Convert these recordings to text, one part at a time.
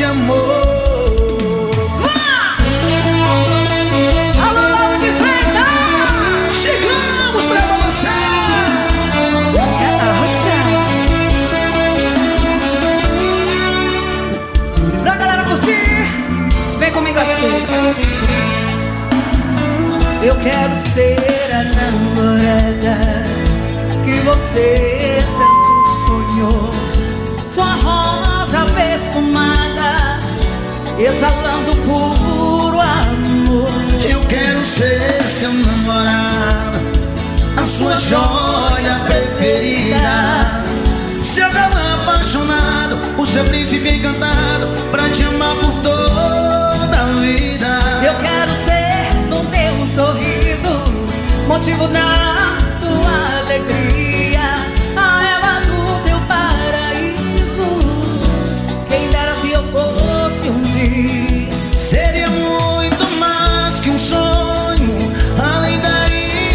amor. Alô, de preta! Chegamos pra você. Pra galera curtir, vem comigo assim. Eu quero ser a namorada que você tanto sonhou. Sua rosa perfumada, exalando puro amor. Eu quero ser seu namorado, a sua joia preferida, seu galã apaixonado, o seu príncipe encantado, pra te amar por toda a vida. Eu quero ser do teu sorriso, motivo da tua alegria, a ela do teu paraíso. Quem dera se eu fosse um dia. Seria muito mais que um sonho, além da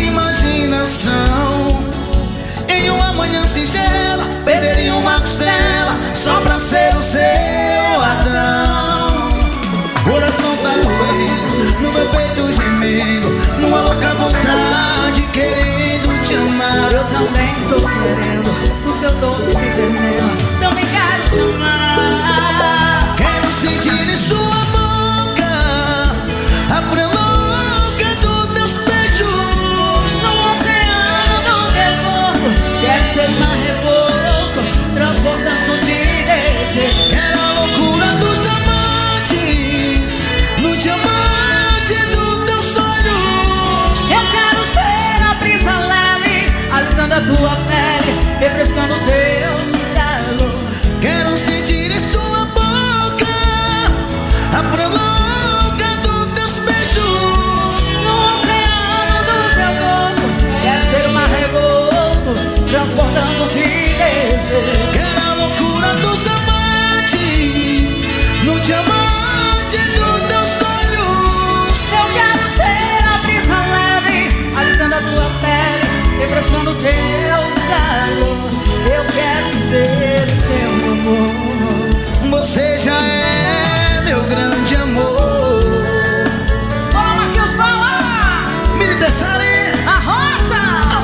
imaginação. Em uma manhã singela, perderia uma costela só pra ser o seu Adão. Coração tá doendo, no meu peito gemendo, numa louca vontade, querendo te amar. Eu também tô querendo o seu doce veneno, também quero te amar. Quero sentir em sua boca a louca dos teus beijos. No oceano do teu corpo, quero ser mar revolto, transbordando de desejo. Quero a loucura dos amantes, no diamante dos teus sonhos. Eu quero ser a brisa leve, alisando a tua pele, refrescando o teu calor. Quero sentir em sua boca a louca dos teus beijos. No oceano do teu corpo, quero ser o mar revolto, transbordando de desejo. Quero a loucura dos amantes, no diamante dos teus sonhos. Eu quero ser a brisa leve, alisando a tua pele, refrescando o teu calor. Eu quero ser seu amor. Você já é meu grande amor. Bora, Marquinhos, bola! Militessari, A rocha!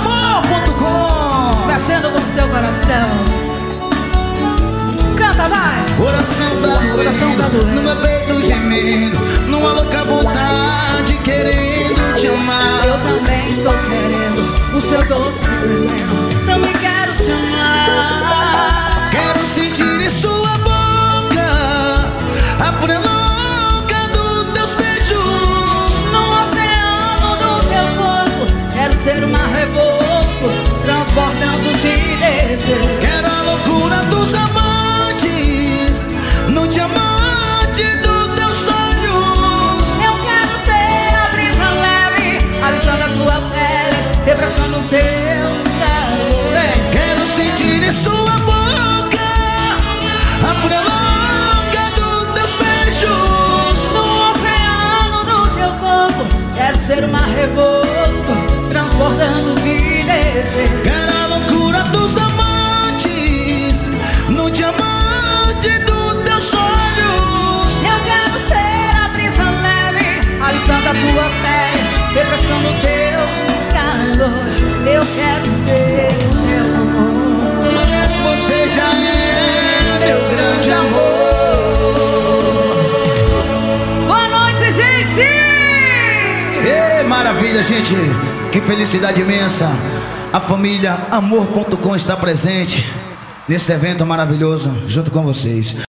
amor.com. Mexendo com o seu coração. Canta, vai! Coração tá doendo, no meu peito gemendo, numa louca vontade, querendo te amar. Eu também tô querendo o seu doce veneno, também quero te amar. Quero sentir em sua boca a louca dos teus beijos. No oceano do teu corpo, quero ser o mar revolto, transbordando de desejo. Quero a loucura dos amantes, no diamante dos teus sonhos. Eu quero ser a brisa leve, alisando a tua pele, refrescando o teu calor. Quero sentir em sua boca a louca dos teus beijos. No oceano do teu corpo, quero ser o mar revolto, transbordando de desejo. Quero a loucura dos amantes, no diamante dos teus sonhos. Eu quero ser a brisa leve, alisando a tua pele, refrescando o teu calor. Eu quero ser seu amor. Você já é meu grande amor. Boa noite, gente! Maravilha, gente. Que felicidade imensa. A família Amor.com está presente nesse evento maravilhoso junto com vocês.